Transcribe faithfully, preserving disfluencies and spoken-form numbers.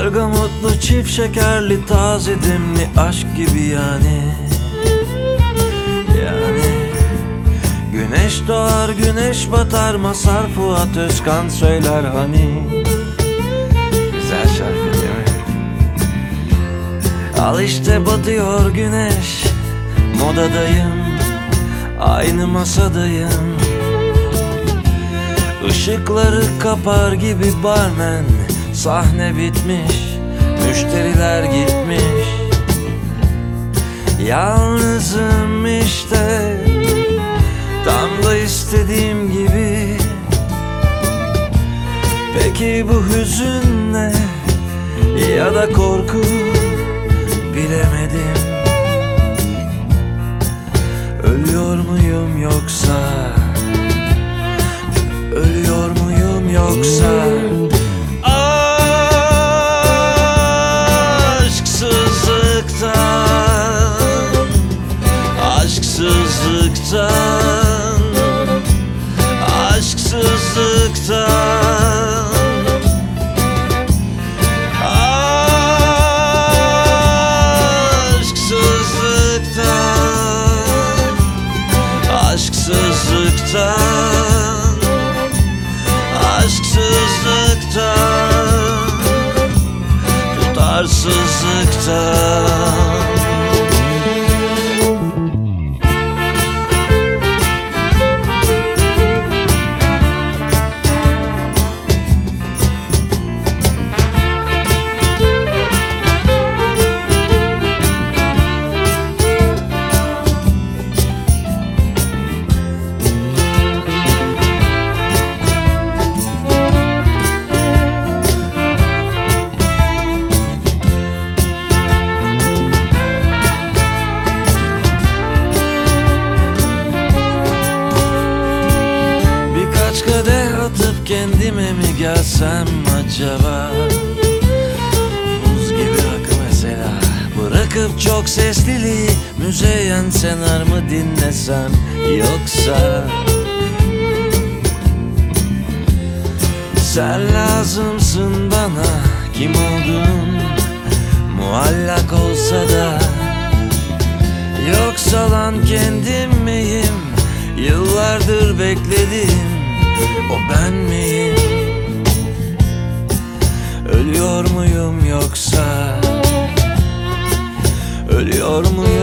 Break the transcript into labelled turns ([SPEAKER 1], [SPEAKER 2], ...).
[SPEAKER 1] Bergamotlu, çift şekerli, taze demli aşk gibi yani. Yani güneş doğar güneş batar, Mazhar Fuat Özkan söyler hani. Güzel şarkı değil mi? Al işte batıyor güneş, modadayım, aynı masadayım. Işıkları kapar gibi barmen, sahne bitmiş, müşteriler gitmiş. Yalnızım işte, tam da istediğim gibi. Peki bu hüzün ne ya da korku, bilemedim. Ölüyor muyum yoksa, ölüyor muyum yoksa? Aşksızlıktan, aşksızlıktan, aşksızlıktan, aşksızlıktan, aşksızlıktan, tutarsızlıktan. Kadeh atıp kendime mi gelsem acaba? Buz gibi rakı mesela, bırakıp çok sesliliği, Müzeyyen Senar mı dinlesem yoksa? Sen lazımsın bana, kim oldun muallak olsa da. Yoksa lan kendim miyim, yıllardır bekledim, o ben miyim? Ölüyor muyum yoksa, ölüyor muyum